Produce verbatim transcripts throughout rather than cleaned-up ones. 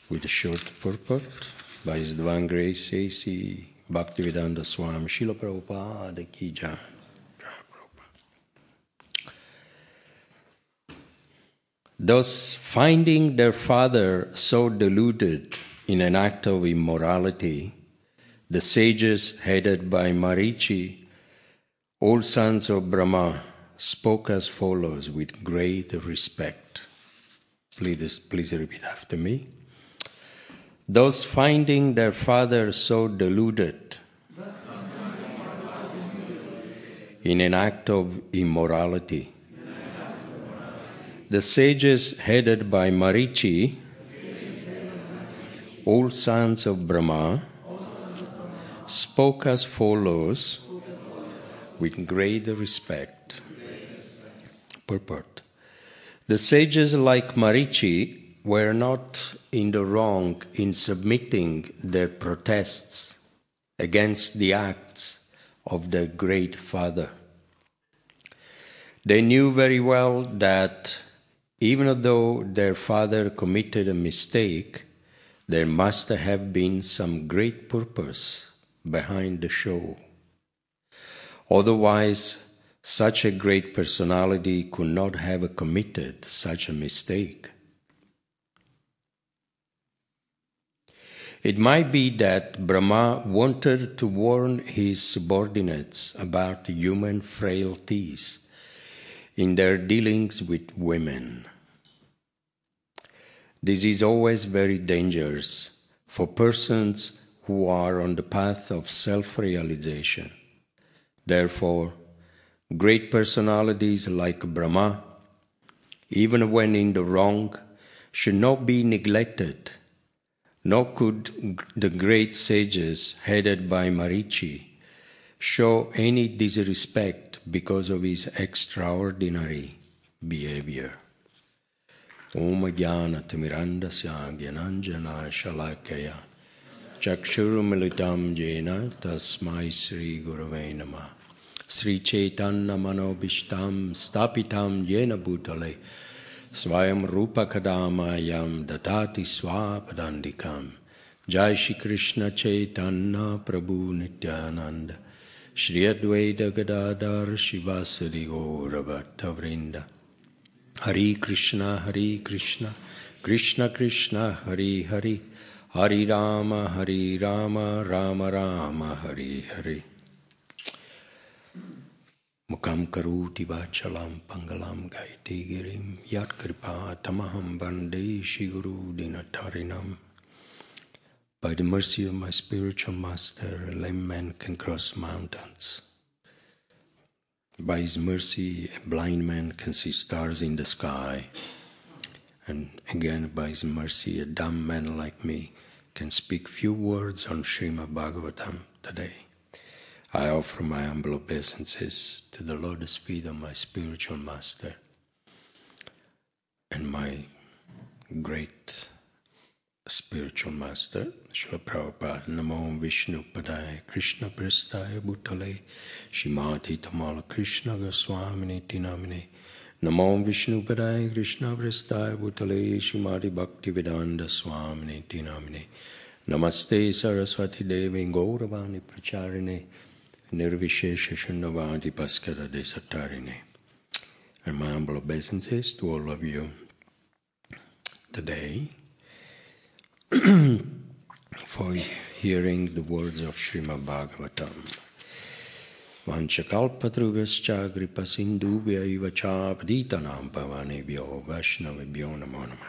with a short purport by His Divine Grace A C Bhaktivedanta Swami Srila Prabhupada Ki Jai. Thus, finding their father so deluded in an act of immorality, the sages headed by Marichi, all sons of Brahma, spoke as follows with great respect. Please, please repeat after me. Thus, finding their father so deluded in an act of immorality, the sages headed by Marichi, all sons of Brahma, spoke as follows with great respect. Purport. The sages like Marichi were not in the wrong in submitting their protests against the acts of their great father. They knew very well that even though their father committed a mistake, there must have been some great purpose behind the show. Otherwise, such a great personality could not have committed such a mistake. It might be that Brahma wanted to warn his subordinates about human frailties in their dealings with women. This is always very dangerous for persons who are on the path of self-realization. Therefore, great personalities like Brahma, even when in the wrong, should not be neglected, nor could the great sages headed by Marichi show any disrespect because of his extraordinary behavior. Om Jnana Timirandasya Gyananjana Shalakaya Chakshurumilitam Jena Tasmai Sri Gurave Namah Sri Chaitanya Manobishtam Stapitam Jena Bhutale Swayam Rupa Kadamayam Dadati Swapadandikam Jai Shri Krishna Chaitanya Prabhu Nityananda Shri Advaita Gadadhar Shivasadi Gaura Bhattavrinda Hare Krishna Hare Krishna Krishna Krishna Hare Hare Hare Rama Hare Rama Rama Rama Hare Hare Mukam Karuti Vachalam Pangalam Gaiti Girim Yat Kripa Tamaham Bande Shiguru Dinatarinam. By the mercy of my spiritual master, a lame man can cross mountains. By his mercy, a blind man can see stars in the sky. And again, by his mercy, a dumb man like me can speak few words on Srimad Bhagavatam today. I offer my humble obeisances to the lotus feet of my spiritual master and my great spiritual master, Srila Prabhupada. Namo Vishnu Padaya Krishna Prestaya Bhutale Shrimati Tamala Krishna Goswamini Tinamine. Namo Vishnu Padaya Krishna Prestaya Bhutale Shrimati Bhaktivedanta Swamini Tinamine. Namaste Saraswati Devi Gauravani Pracharine Nirvishesha Shunnavadi Paskara Desatarine. And my humble obeisances to all of you today for hearing the words of Srimad Bhagavatam. Vanchakalpatrubhascha gripasindubhya iva cha paditanam pavanebhyo vaishnavebhyo namo namah.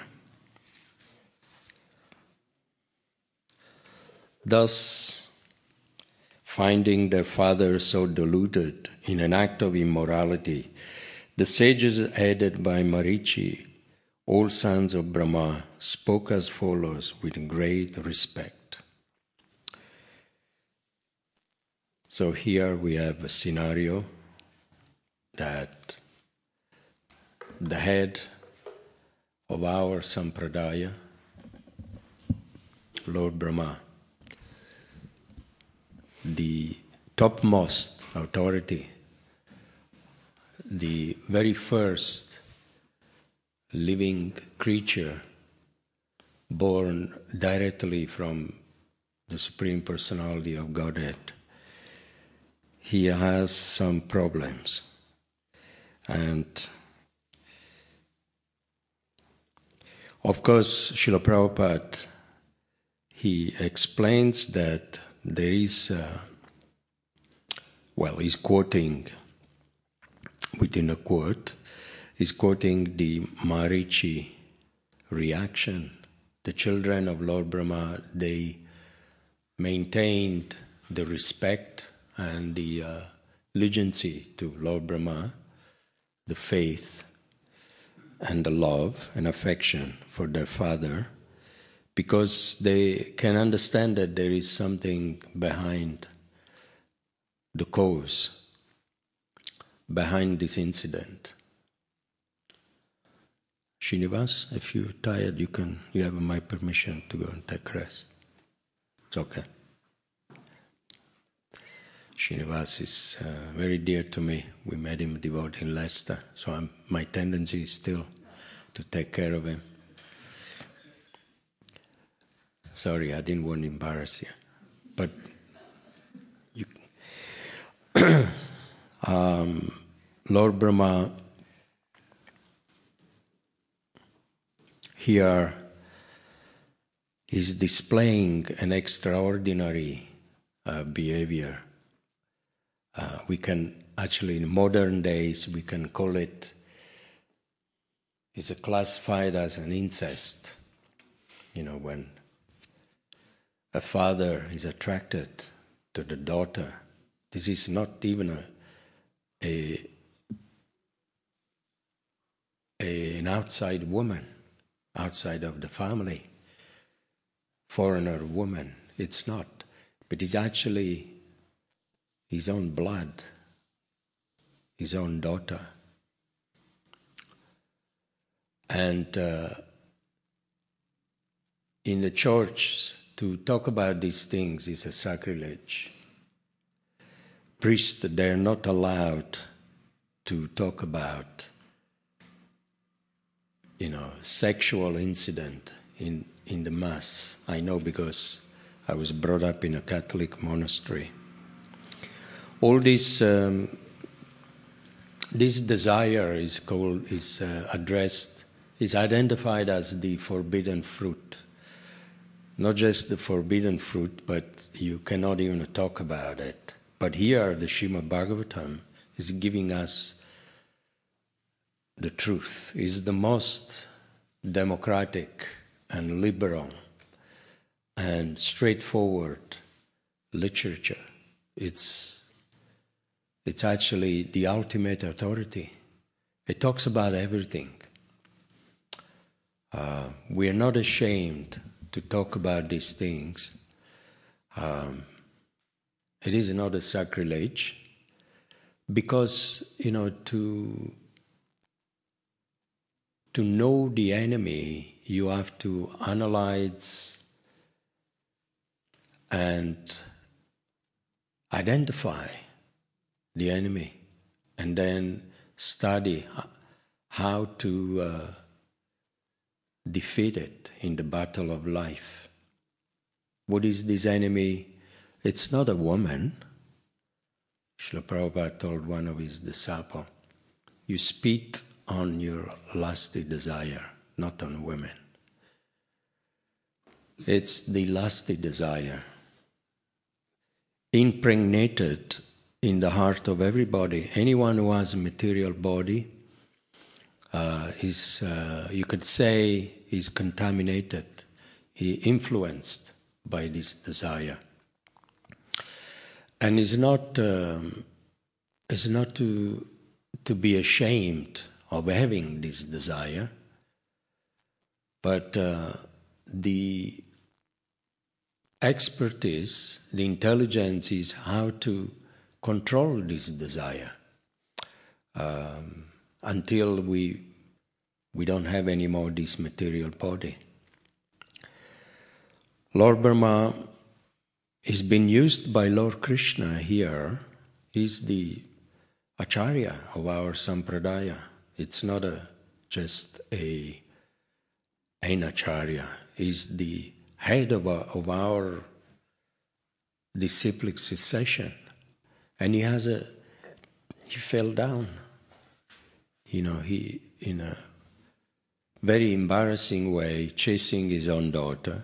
Thus, finding their father so deluded in an act of immorality, the sages headed by Marichi, all sons of Brahma, spoke as follows with great respect. So here we have a scenario that the head of our Sampradaya, Lord Brahma, the topmost authority, the very first living creature born directly from the Supreme Personality of Godhead, he has some problems. And of course, Srila Prabhupada, he explains that there is, uh, well, he's quoting within a quote, he's quoting the Marichi reaction. The children of Lord Brahma, they maintained the respect and the uh, allegiance to Lord Brahma, the faith and the love and affection for their father, because they can understand that there is something behind the cause, behind this incident. Srinivas, if you're tired, you can. You have my permission to go and take rest. It's okay. Srinivas is uh, very dear to me. We met him devotee in Leicester, so I'm, my tendency is still to take care of him. Sorry, I didn't want to embarrass you, but you, um, Lord Brahma here is displaying an extraordinary uh, behavior. Uh, we can actually, in modern days, we can call it, it's classified as an incest. You know, when a father is attracted to the daughter, this is not even a, a, a an outside woman, outside of the family, foreigner woman. It's not, but it's actually his own blood, his own daughter. And uh, in the church, to talk about these things is a sacrilege. Priests, they're not allowed to talk about, you know, sexual incident in, in the Mass. I know because I was brought up in a Catholic monastery. All this, um, this desire is called, is uh, addressed, is identified as the forbidden fruit. Not just the forbidden fruit, but you cannot even talk about it. But here, the Srimad Bhagavatam is giving us the truth. It's the most democratic and liberal and straightforward literature. It's, it's actually the ultimate authority. It talks about everything. Uh, we are not ashamed to talk about these things. Um, it is not a sacrilege, because, you know, to to know the enemy, you have to analyze and identify the enemy, and then study how to uh, defeat it in the battle of life. What is this enemy? It's not a woman. Srila Prabhupada told one of his disciples, you spit on your lusty desire, not on women. It's the lusty desire impregnated in the heart of everybody. Anyone who has a material body uh, is, uh, you could say, is contaminated, influenced by this desire. And is not um, is not to to be ashamed of having this desire, but uh, the expertise, the intelligence is how to control this desire um, until we we don't have any more this material body. Lord Brahma is being used by Lord Krishna here. He's the Acharya of our Sampradaya. It's not a, just a, an Acharya. is the head of our, of our disciplic succession, and he has a he fell down. You know, he in a very embarrassing way, chasing his own daughter.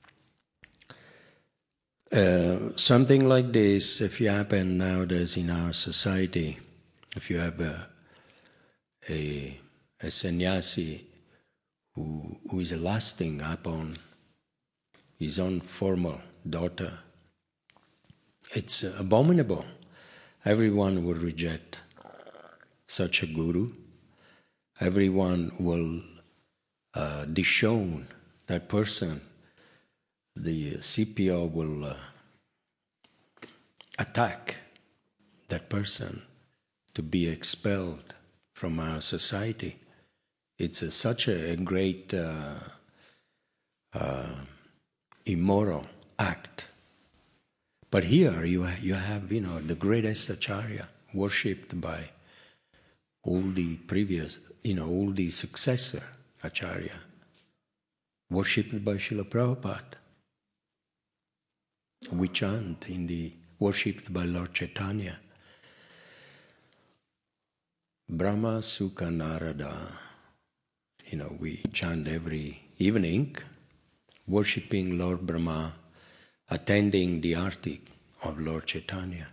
Uh, something like this, if you happen nowadays in our society, if you have a a, a sannyasi who who is lasting upon his own former daughter, it's abominable. Everyone will reject such a guru. Everyone will uh, disown that person. The C P O will uh, attack that person to be expelled from our society. It's a, such a, a great uh, uh, immoral act. But here you you have you know the greatest acharya worshipped by all the previous you know all the successor acharya worshipped by Srila Prabhupada. We chant in the worshipped by Lord Chaitanya. Brahma Sukha Narada. You know, we chant every evening, worshipping Lord Brahma, attending the arti of Lord Chaitanya.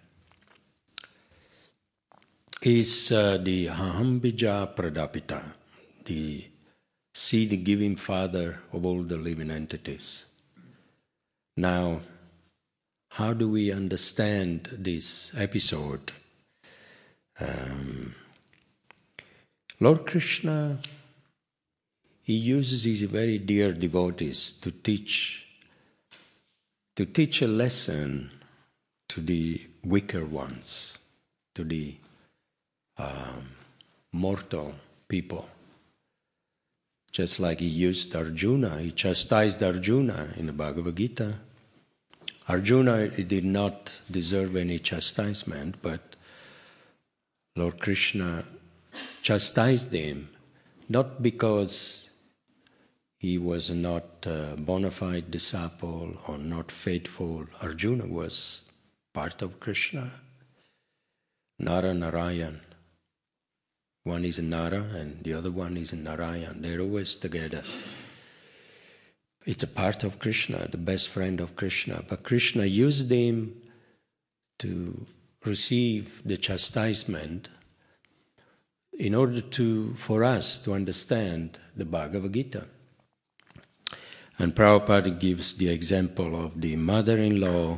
Is uh, the Ahambija Pradapita, the seed-giving father of all the living entities. Now, how do we understand this episode? Um, Lord Krishna, he uses his very dear devotees to teach, to teach a lesson to the weaker ones, to the um, mortal people. Just like he used Arjuna, he chastised Arjuna in the Bhagavad Gita. Arjuna did not deserve any chastisement, but Lord Krishna chastised him, not because he was not a bona fide disciple or not faithful. Arjuna was part of Krishna. Nara, Narayan. One is Nara and the other one is Narayan. They're always together. It's a part of Krishna, the best friend of Krishna. But Krishna used him to receive the chastisement in order to, for us to understand the Bhagavad Gita. And Prabhupada gives the example of the mother-in-law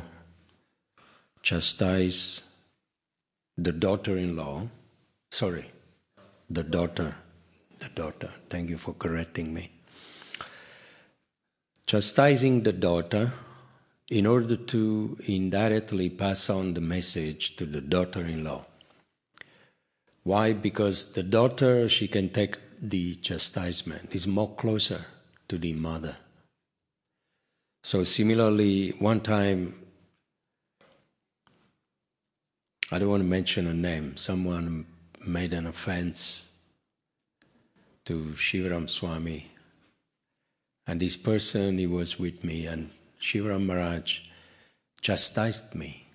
chastise the daughter-in-law, sorry, the daughter, the daughter, thank you for correcting me. Chastising the daughter in order to indirectly pass on the message to the daughter-in-law. Why? Because the daughter, she can take the chastisement, is more closer to the mother. So similarly, one time, I don't want to mention a name, someone made an offense to Shivaram Swami. And this person, he was with me, and Shivaram Maharaj chastised me.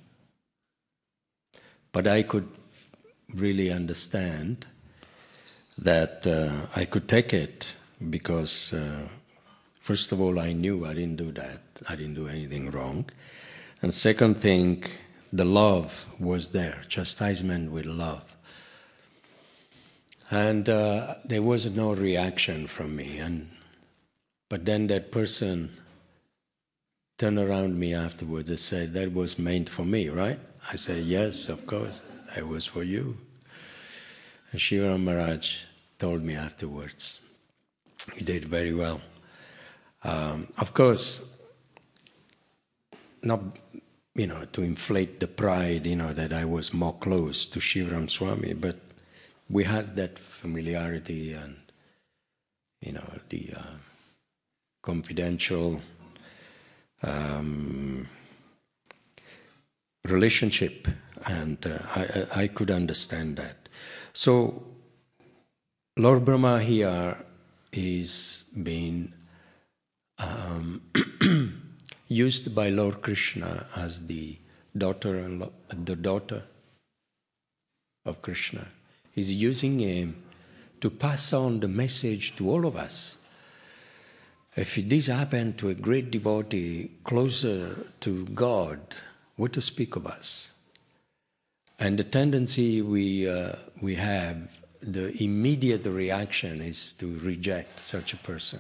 But I could really understand that uh, I could take it because, uh, first of all, I knew I didn't do that. I didn't do anything wrong. And second thing, the love was there, chastisement with love. And uh, there was no reaction from me. And But then that person turned around me afterwards and said, that was meant for me, right? I said, yes, of course, that was for you. And Shivaram Maharaj told me afterwards, he did very well. Um, of course, not, you know, to inflate the pride, you know, that I was more close to Shivaram Swami, but we had that familiarity and, you know, the uh, confidential um, relationship, and uh, I, I could understand that. So, Lord Brahma here is being um, um, used by Lord Krishna as the daughter, the daughter of Krishna. He's using him to pass on the message to all of us. If this happened to a great devotee closer to God, what to speak of us? And the tendency we uh, we have, the immediate reaction is to reject such a person.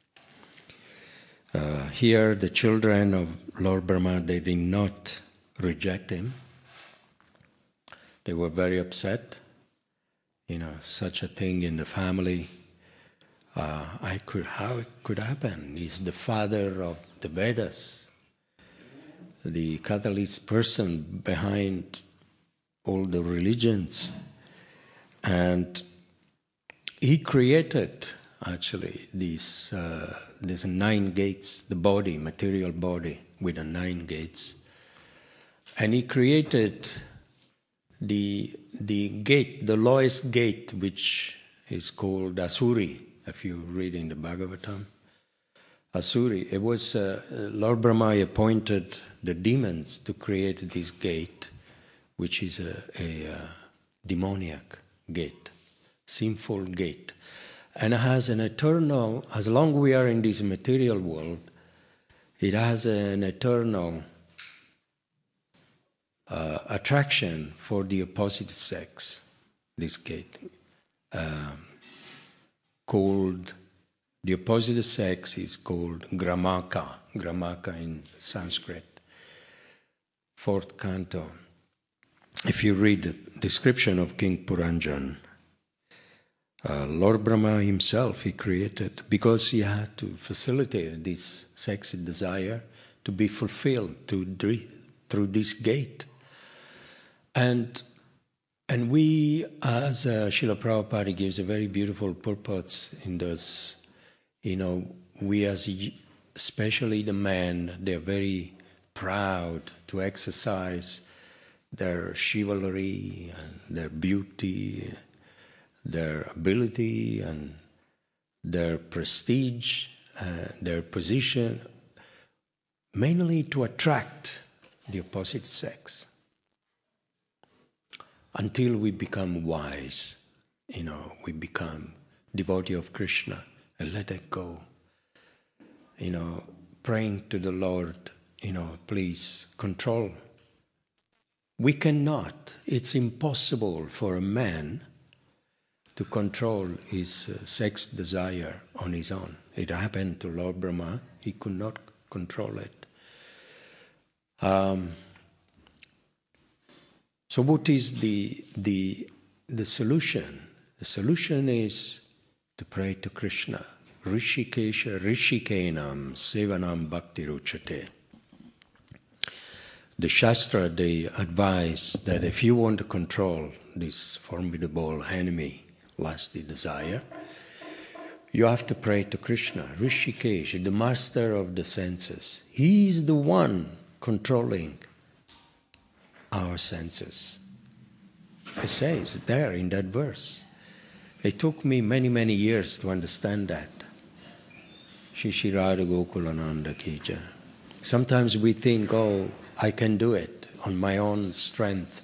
Uh, here, the children of Lord Brahma, they did not reject him. They were very upset. You know, such a thing in the family. Uh, I could, how it could happen? He's the father of the Vedas, the catalyst person behind all the religions. And he created, actually, these, uh, these nine gates, the body, material body, with the nine gates. And he created the, the gate, the lowest gate, which is called Asuri. If you read in the Bhagavatam, Asuri, it was uh, Lord Brahma appointed the demons to create this gate, which is a, a, a demoniac gate, sinful gate. And it has an eternal, as long as we are in this material world, it has an eternal uh, attraction for the opposite sex, this gate. Um, called, the opposite sex is called Gramaka, Gramaka in Sanskrit, fourth canto. If you read the description of King Puranjan, uh, Lord Brahma himself, he created, because he had to facilitate this sexy desire to be fulfilled to, through this gate. And And we, as uh, Srila Prabhupada gives a very beautiful purpose in this, you know, we as, especially the men, they're very proud to exercise their chivalry and their beauty, their ability and their prestige, uh, their position, mainly to attract the opposite sex. Until we become wise, you know, we become devotee of Krishna and let it go. You know, praying to the Lord, you know, please control. We cannot, it's impossible for a man to control his uh, sex desire on his own. It happened to Lord Brahma, he could not control it. Um, So what is the, the, the solution? The solution is to pray to Krishna. Rishikesha Rishikenam Sevanam Bhakti Ruchate. The Shastra, they advise that if you want to control this formidable enemy, lusty desire, you have to pray to Krishna, Rishikesh, the master of the senses. He is the one controlling our senses. It says there in that verse. It took me many, many years to understand that. Shri Shri Radha Gokulananda Kija. Sometimes we think, oh, I can do it on my own strength.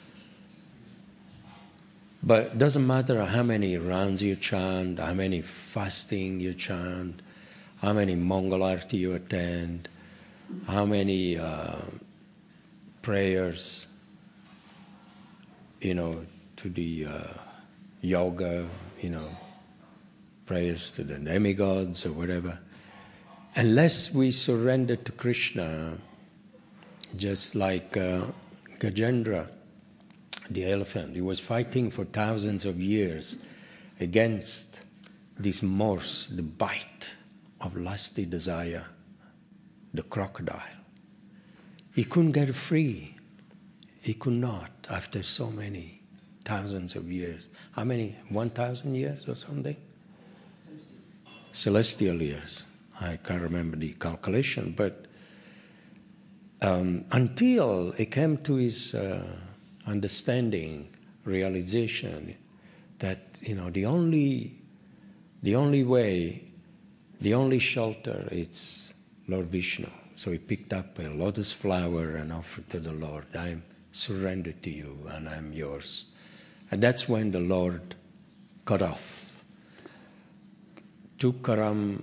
But it doesn't matter how many rounds you chant, how many fasting you chant, how many Mangalarti you attend, how many uh, prayers, you know, to the uh, yoga, you know, prayers to the demigods or whatever. Unless we surrender to Krishna, just like uh, Gajendra, the elephant, he was fighting for thousands of years against this morse, the bite of lusty desire, the crocodile. He couldn't get free. He could not after so many thousands of years. How many? One thousand years or something? Celestial years. I can't remember the calculation, but um, until he came to his uh, understanding, realization that, you know, the only, the only way, the only shelter is Lord Vishnu. So he picked up a lotus flower and offered to the Lord. I surrender to you and I'm yours. And that's when the Lord cut off. Tukaram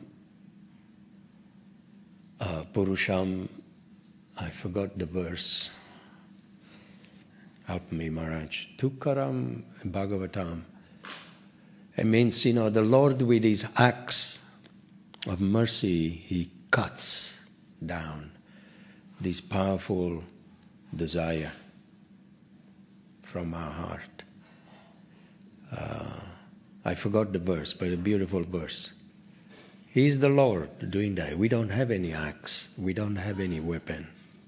uh, Purusham, I forgot the verse. Help me, Maharaj. Tukaram Bhagavatam. It means, you know, the Lord with his axe of mercy, he cuts down this powerful desire from our heart. Uh, I forgot the verse, but a beautiful verse. He is the Lord doing that. We don't have any axe. We don't have any weapon.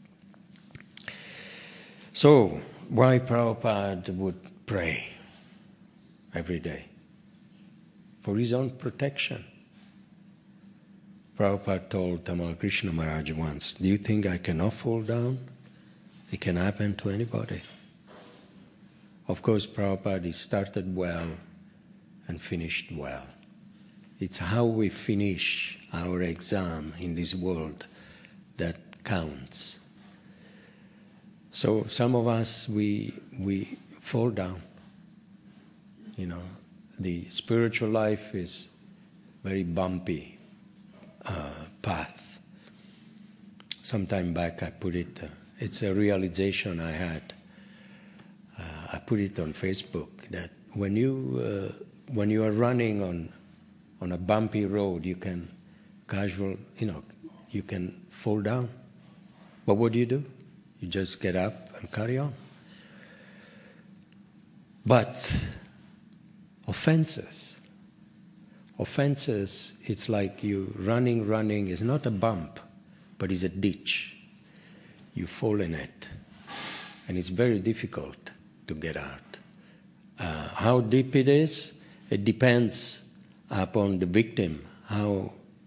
So, why Prabhupada would pray every day? For his own protection. Prabhupada told Tamal Krishna Maharaj once, do you think I cannot fall down? It can happen to anybody. Of course, Prabhupada, he started well and finished well. It's how we finish our exam in this world that counts. So some of us, we we fall down. You know, the spiritual life is very bumpy uh, path. Some time back I put it, uh, it's a realization I had. Uh, I put it on Facebook that when you uh, when you are running on on a bumpy road, you can casual, you know, you can fall down. But what do you do? You just get up and carry on. But offenses, offenses, it's like you running, running, is not a bump, but it's a ditch. You fall in it. And it's very difficult to get out. Uh, how deep it is, it depends upon the victim, how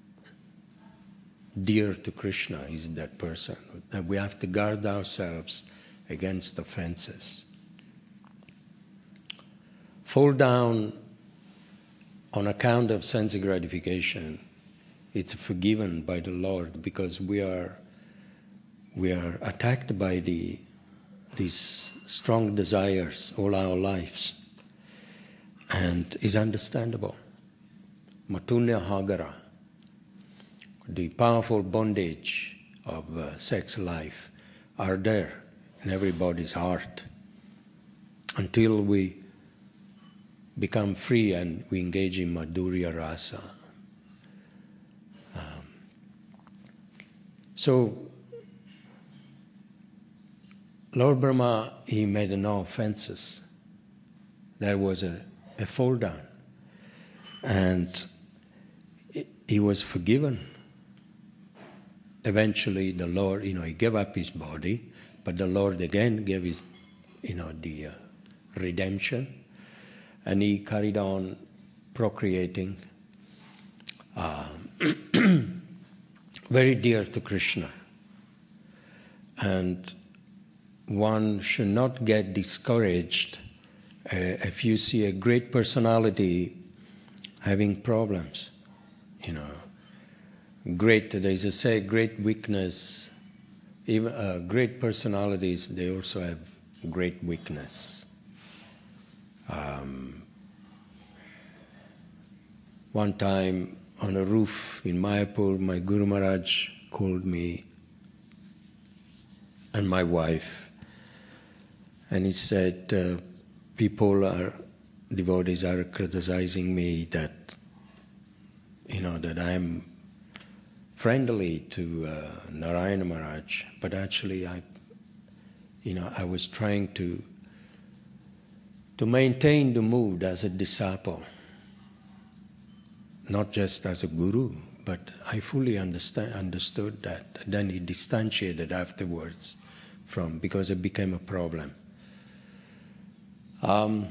dear to Krishna is that person. That we have to guard ourselves against offenses. Fall down on account of sense gratification, it's forgiven by the Lord because we are we are attacked by the these strong desires all our lives, and is understandable. Matunya Hagara, the powerful bondage of uh, sex life, are there in everybody's heart until we become free and we engage in Madhurya Rasa. Um, so, Lord Brahma, he made no offenses. There was a, a fall down. And he was forgiven. Eventually, the Lord, you know, he gave up his body, but the Lord again gave his, you know, the uh, redemption, and he carried on procreating. Uh, very dear to Krishna. And one should not get discouraged uh, if you see a great personality having problems. You know, great, there's a say, great weakness, even uh, great personalities, they also have great weakness. Um, one time on a roof in Mayapur, my Guru Maharaj called me and my wife, and he said, uh, people are, devotees are criticizing me that, you know, that I'm friendly to uh, Narayana Maharaj, but actually I, you know, I was trying to to maintain the mood as a disciple, not just as a guru, but I fully understand, understood that. Then he distantiated afterwards from, because it became a problem. Um,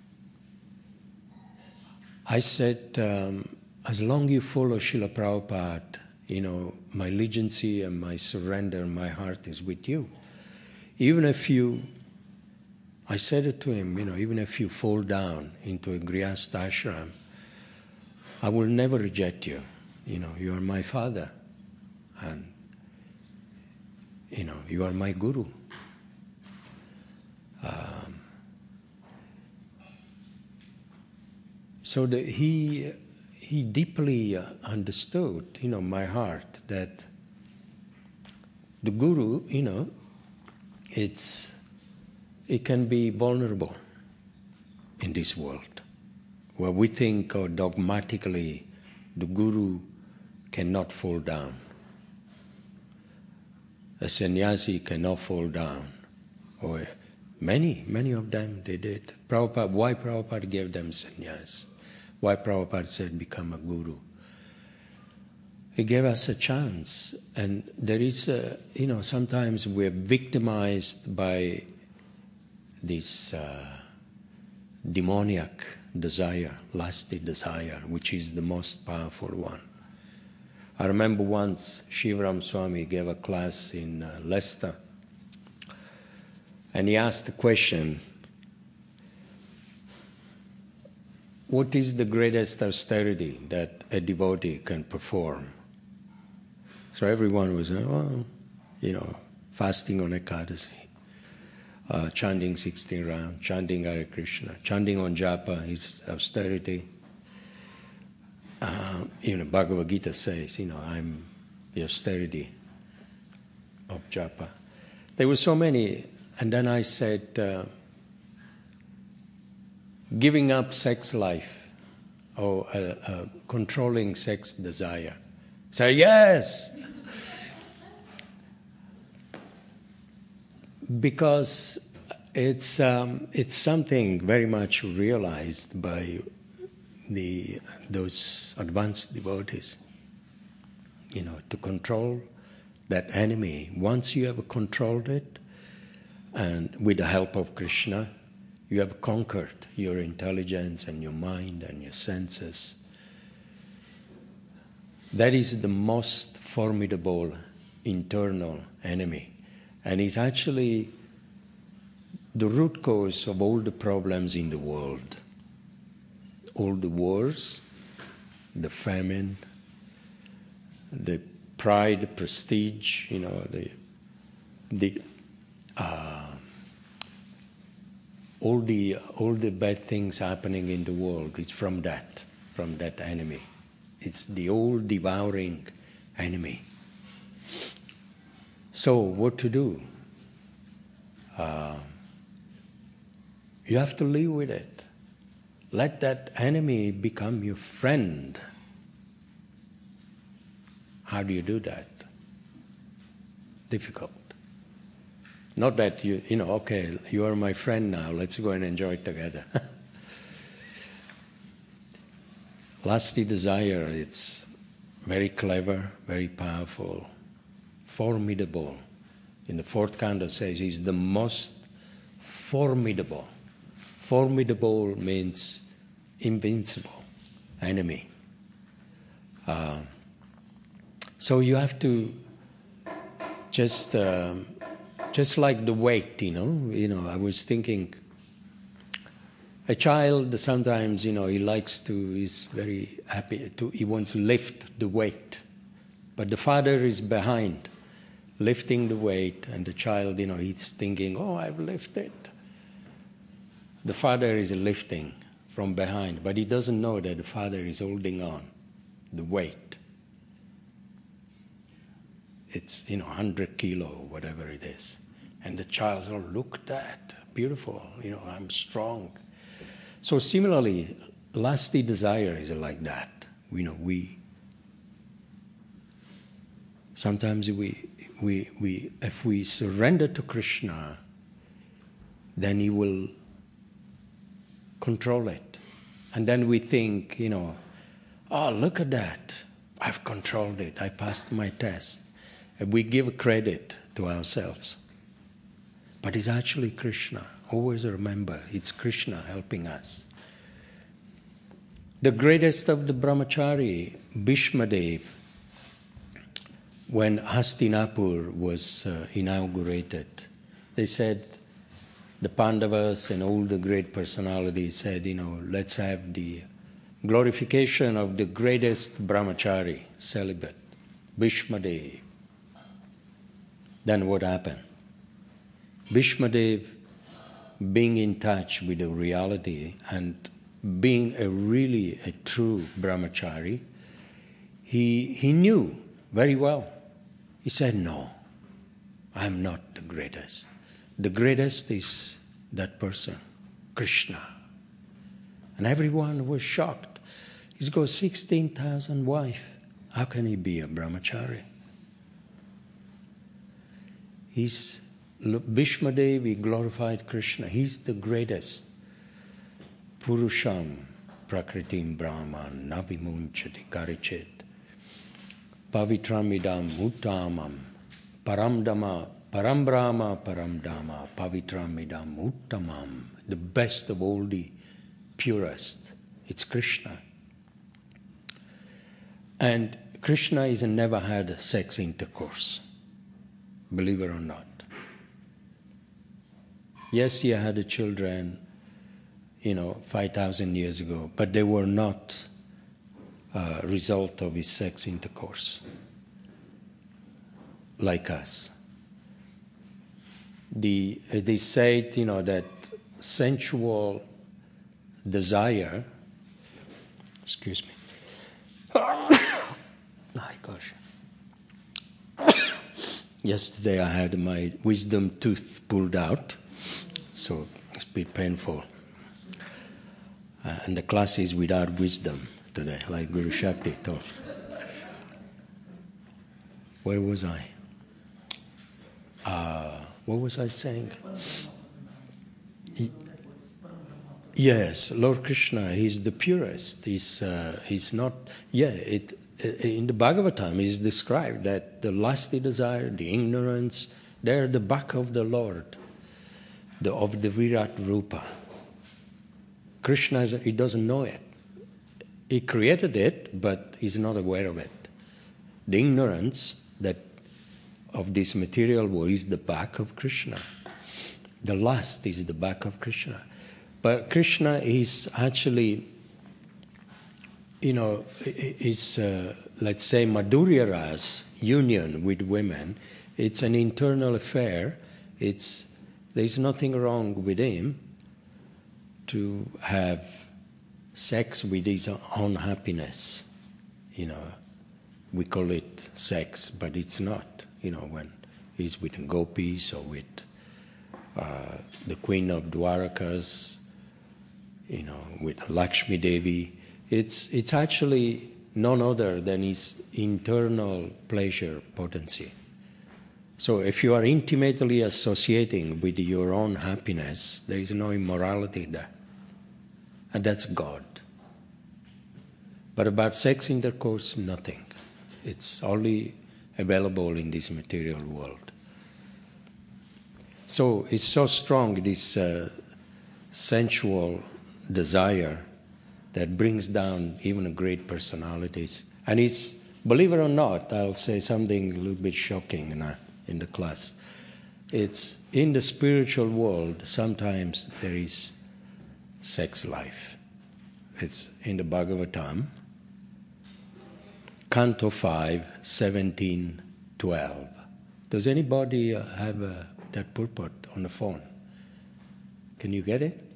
I said, um, as long as you follow Srila Prabhupada, you know, my allegiance and my surrender, my heart is with you. Even if you, I said it to him, you know, even if you fall down into a Grihastha ashram, I will never reject you. You know, you are my father. And, you know, you are my guru. Um, so the, he he deeply uh, understood, you know, my heart, that the guru, you know, it's it can be vulnerable in this world, where we think or dogmatically the guru cannot fall down. A sannyasi cannot fall down. Or many, many of them, they did. Prabhupada, why Prabhupada gave them sannyas? Why Prabhupada said become a guru? He gave us a chance. And there is, a, you know, sometimes we're victimized by this uh, demoniac desire, lusty desire, which is the most powerful one. I remember once Shivaram Swami gave a class in uh, Leicester, and he asked the question, what is the greatest austerity that a devotee can perform? So everyone was, oh, you know, fasting on Ekadasi, uh, chanting sixteen rounds, chanting Hare Krishna, chanting on japa is austerity. Uh, you know, Bhagavad Gita says, you know, I'm the austerity of japa. There were so many, and then I said, uh, giving up sex life or uh, uh, controlling sex desire. So yes, because it's um, it's something very much realized by the those advanced devotees, you know, to control that enemy. Once you have controlled it, and with the help of Krishna, you have conquered your intelligence and your mind and your senses. That is the most formidable internal enemy, and is actually the root cause of all the problems in the world. All the wars, the famine, the pride, the prestige, you know, the the uh, all the all the bad things happening in the world is from that, from that enemy. It's the all-devouring enemy. So what to do? Uh, you have to live with it. Let that enemy become your friend. How do you do that? Difficult. Not that you, you know, okay, you are my friend now, let's go and enjoy it together. Lusty desire, it's very clever, very powerful, formidable. In the fourth canto says he's the most formidable. Formidable means invincible enemy. Uh, so you have to just, um, just like the weight, you know. You know, I was thinking, a child sometimes, you know, he likes to, he's very happy to, he wants to lift the weight, but the father is behind, lifting the weight, and the child, you know, he's thinking, oh, I've lifted. The father is lifting from behind, but he doesn't know that the father is holding on the weight. It's, you know, one hundred kilo, whatever it is. And the child, oh, look at that, beautiful, you know, I'm strong. So similarly, lusty desire is like that. You know, we, sometimes we, we, we, if we surrender to Krishna, then he will control it. And then we think, you know, oh, look at that. I've controlled it. I passed my test. And we give credit to ourselves. But it's actually Krishna. Always remember, it's Krishna helping us. The greatest of the brahmachari, Bhishmadev, when Hastinapur was uh, inaugurated, they said, the Pandavas and all the great personalities said, you know, let's have the glorification of the greatest brahmachari, celibate, Bhishmadev. then what happened? Bhishmadev, being in touch with the reality and being a really a true brahmachari, he, he knew very well. He said, no, I'm not the greatest. The greatest is that person, Krishna. And everyone was shocked. He's got sixteen thousand wives. How can he be a brahmachari? He's Bhishmadev, he glorified Krishna. He's the greatest. Purusham prakritim brahman navimunchati karichet pavitramidam uttamam paramdama parambrahma paramdama pavitramidam uttamam. The best of all the purest. It's Krishna. And Krishna has never had sex intercourse, believe it or not. Yes, he had children, you know, five thousand years ago, but they were not a result of his sex intercourse, like us. The, they said, you know, that sensual desire, excuse me, my gosh. Yesterday I had my wisdom tooth pulled out, so it's a bit painful. Uh, and the class is without wisdom today, like Guru Shakti taught. Where was I? Uh, what was I saying? He, yes, Lord Krishna, he's the purest. He's, uh, he's not, yeah, it, in the Bhagavatam is described that the lusty desire, the ignorance, they're the back of the Lord, the, of the Virat Rupa. Krishna, is, he doesn't know it. He created it, but he's not aware of it. The ignorance that of this material world is the back of Krishna. The lust is the back of Krishna. But Krishna is actually, you know, is, uh, let's say, Madhurya Ras, union with women. It's an internal affair. It's, there's nothing wrong with him to have sex with his own happiness. You know, we call it sex, but it's not. You know, when he's with the gopis or with uh, the queen of Dwarakas, you know, with Lakshmi Devi, it's it's actually none other than his internal pleasure potency. So if you are intimately associating with your own happiness, there is no immorality there. And that's God. But about sex intercourse, nothing. It's only available in this material world. So it's so strong, this uh, sensual desire that brings down even great personalities. And it's, believe it or not, I'll say something a little bit shocking in, a, in the class. It's in the spiritual world, sometimes there is sex life. It's in the Bhagavatam, Canto five, seventeen, twelve. Does anybody uh, have uh, that purport on the phone? Can you get it?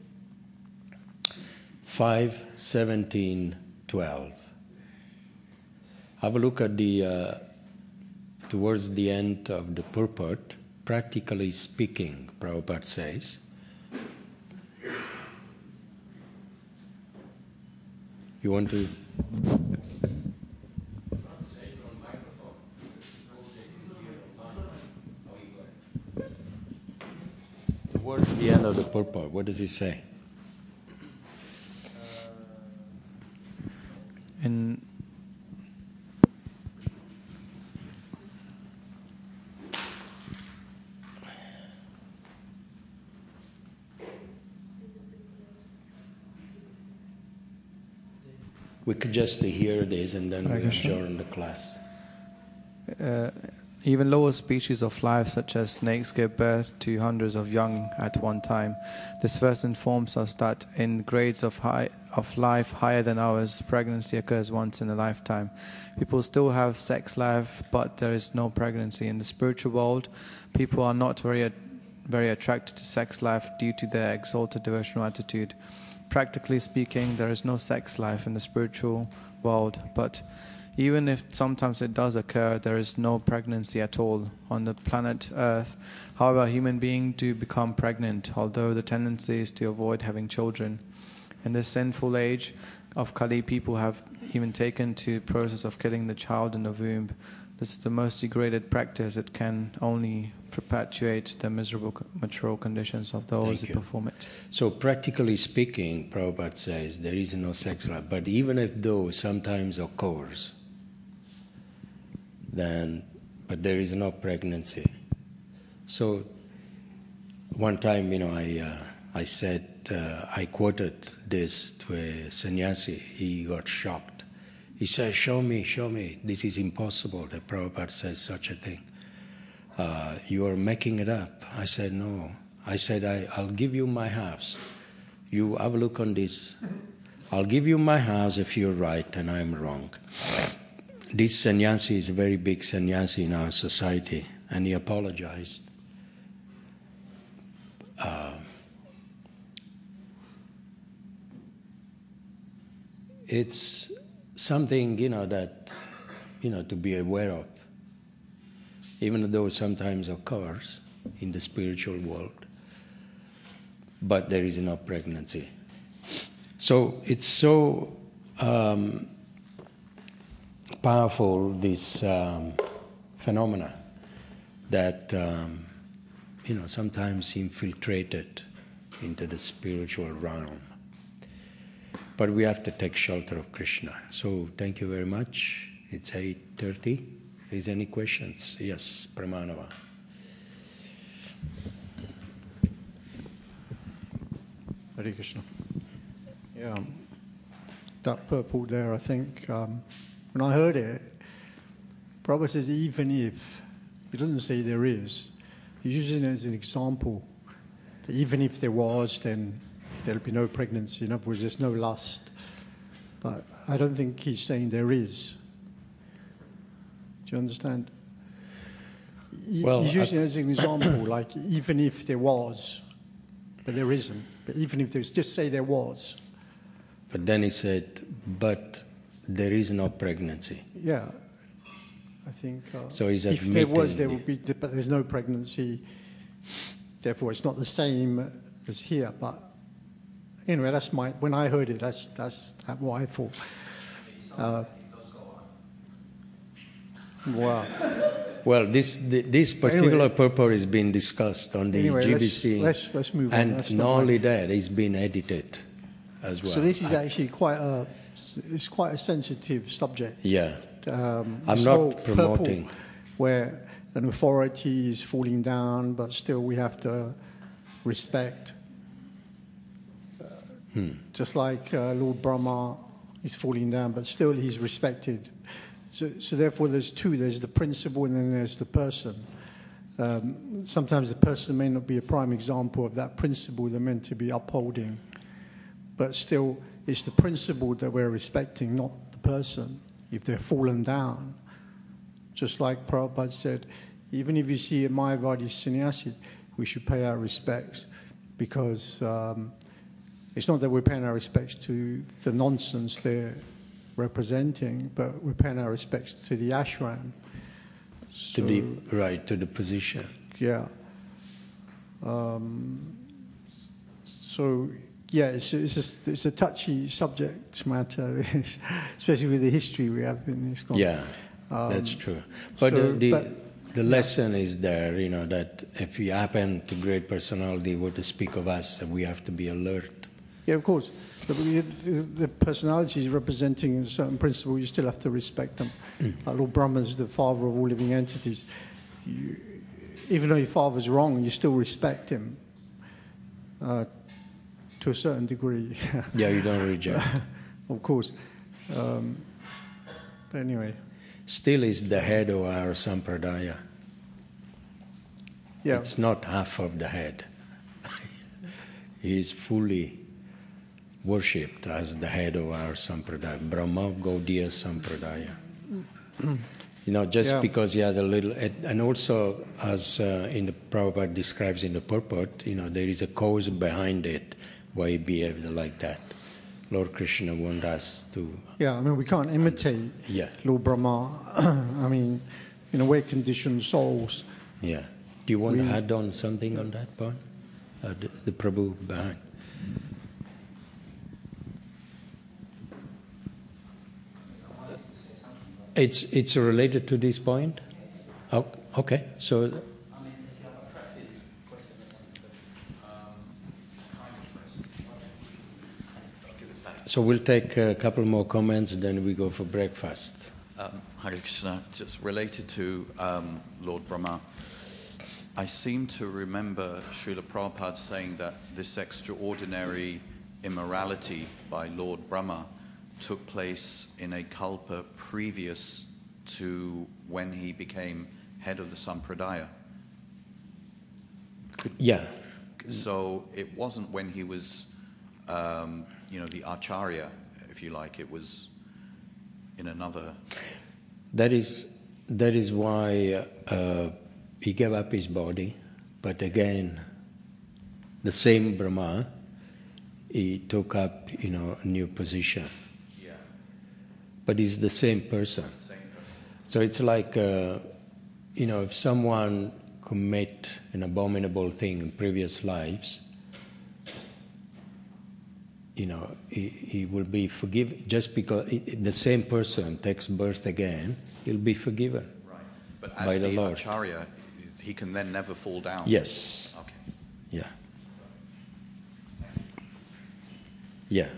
five, seventeen, twelve. Have a look at the, uh, towards the end of the purport, practically speaking, Prabhupada says. You want to... Towards the end of the purport, what does he say? In we could just hear this and then we adjourn the class. uh, Even lower species of life, such as snakes, give birth to hundreds of young at one time. This verse informs us that in grades of high of life higher than ours, pregnancy occurs once in a lifetime. People still have sex life, but there is no pregnancy. In the spiritual world, people are not very very attracted to sex life due to their exalted devotional attitude. Practically speaking, there is no sex life in the spiritual world, but even if sometimes it does occur, there is no pregnancy at all on the planet Earth. However, human beings do become pregnant, although the tendency is to avoid having children. In this sinful age of Kali, people have even taken to the process of killing the child in the womb. This is the most degraded practice. It can only perpetuate the miserable material conditions of those who perform it. So practically speaking, Prabhupada says there is no sex life. But even if those sometimes occurs, then, but there is no pregnancy. So one time, you know, I uh, I said, uh, I quoted this to a sannyasi. He got shocked. He says, show me, show me. This is impossible that Prabhupada says such a thing. Uh, you are making it up. I said, no. I said, I, I'll give you my house. You have a look on this. I'll give you my house if you're right and I'm wrong. This sannyasi is a very big sannyasi in our society, and he apologized. Uh, it's something, you know, that, you know, to be aware of, even though sometimes occurs in the spiritual world, but there is no pregnancy. So it's so um, powerful, this um, phenomena, that, um, you know, sometimes infiltrated into the spiritual realm. But we have to take shelter of Krishna. So thank you very much. It's eight thirty. Is any questions? Yes, Pramanava. Hare Krishna. Yeah, that purport there, I think, um, when I heard it, Prabhupada says even if, he doesn't say there is, he's using it as an example, that even if there was, then there'll be no pregnancy. In other words, there's no lust. But I don't think he's saying there is. Do you understand? Well, he's using I, it as an example, like even if there was, but there isn't. But even if there's, just say there was. But then he said, but there is no pregnancy. Yeah, I think. Uh, so he's if there was, there would be, but there's no pregnancy. Therefore, it's not the same as here. But anyway, that's my. When I heard it, that's that's what I thought. Uh, wow. Well, this this particular anyway, purport is being discussed on the anyway, G B C, let's, let's, let's move and on. That's not only that, it's been edited as well. So this is actually quite a it's quite a sensitive subject. Yeah, um, I'm not promoting where an authority is falling down, but still we have to respect. Uh, hmm. Just like uh, Lord Brahma is falling down, but still he's respected. So, so therefore there's two. There's the principle and then there's the person. Um, sometimes the person may not be a prime example of that principle they're meant to be upholding. But still, it's the principle that we're respecting, not the person, if they're fallen down. Just like Prabhupada said, even if you see a Mayavadi sannyasi, we should pay our respects, because um, it's not that we're paying our respects to the nonsense they're representing, but we're paying our respects to the ashram. So, to the right, to the position. Yeah. Um, so yeah, it's it's a, it's a touchy subject matter, especially with the history we have in this country. Yeah, um, that's true. But so, the the, but, the lesson yeah. is there, you know, that if we happen to great personality were to speak of us, we have to be alert. Yeah, of course. The, the personality is representing a certain principle. You still have to respect them. Mm. Like Lord Brahma is the father of all living entities. You, even though your father's wrong, you still respect him uh, to a certain degree. Yeah, you don't reject. Of course. Um, but anyway. Still is the head of our sampradaya. Yeah. It's not half of the head. He is fully worshipped as the head of our Sampradaya, Brahma Gaudiya Sampradaya. You know, just Yeah. because he had a little, and also as uh, in the Prabhupada describes in the purport, you know, there is a cause behind it why he behaved like that. Lord Krishna wanted us to. Yeah, I mean, we can't imitate Yeah. Lord Brahma. I mean, in a way, conditioned souls. Yeah. Do you want We- to add on something on that point? Uh, the, the Prabhu behind. It's it's related to this point. Oh, okay, so. So we'll take a couple more comments, then we go for breakfast. Um, Hare Krishna, just related to um, Lord Brahma, I seem to remember Srila Prabhupada saying that this extraordinary immorality by Lord Brahma took place in a kalpa previous to when he became head of the Sampradaya. Yeah, So it wasn't when he was, um, you know, the Acharya, if you like. It was in another... that is that is why uh, he gave up his body, but again, the same Brahma, he took up, you know, a new position. Yeah, But he's the same person. same person. So it's like, uh, you know, if someone commit an abominable thing in previous lives, you know, he, he will be forgiven. Just because it, the same person takes birth again, he'll be forgiven. Right. But as By the, the Lord. Acharya, he can then never fall down. Yes. Okay. Yeah. Yeah.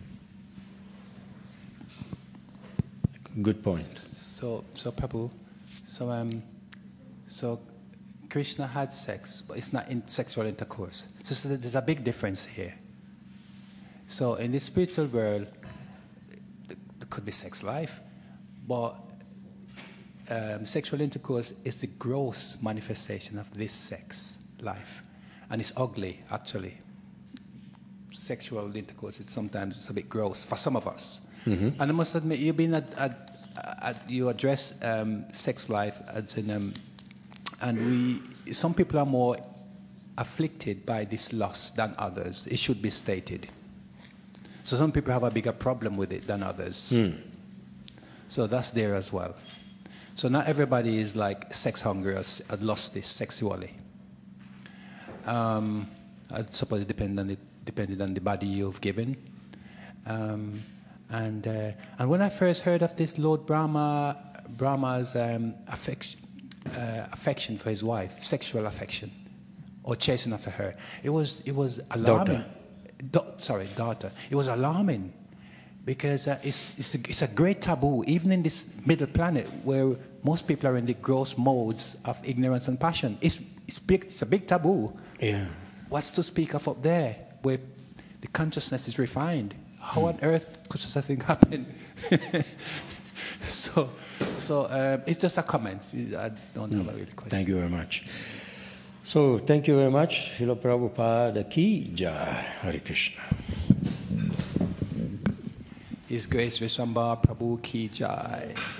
Good point. So, so Prabhu, so um, so Krishna had sex, but it's not in sexual intercourse. So there's a big difference here. So in the spiritual world, there could be sex life, but um, sexual intercourse is the gross manifestation of this sex life, and it's ugly actually. Sexual intercourse is sometimes it's a bit gross for some of us. Mm-hmm. And I must admit, you've been at, at, at you address um, sex life as in, um, and we some people are more afflicted by this lust than others. It should be stated. So some people have a bigger problem with it than others. Mm. So that's there as well. So not everybody is like sex hungry or s- or lusty sexually. Um, I suppose it depends on it depending on the body you've given. Um, and uh, and when I first heard of this Lord Brahma, Brahma's um, affection, uh, affection for his wife, sexual affection, or chasing after her, it was it was alarming. Da- sorry, daughter. It was alarming because uh, it's it's a, it's a great taboo, even in this middle planet where most people are in the gross modes of ignorance and passion. It's it's big. It's a big taboo. Yeah. What's to speak of up there, where the consciousness is refined? How on earth could such a thing happen? so, so um, it's just a comment. I don't have a really question. Thank you very much. So, thank you very much. Srila Prabhupada Ki Jai. Hare Krishna. His Grace Vishwambara Prabhu Ki Jai.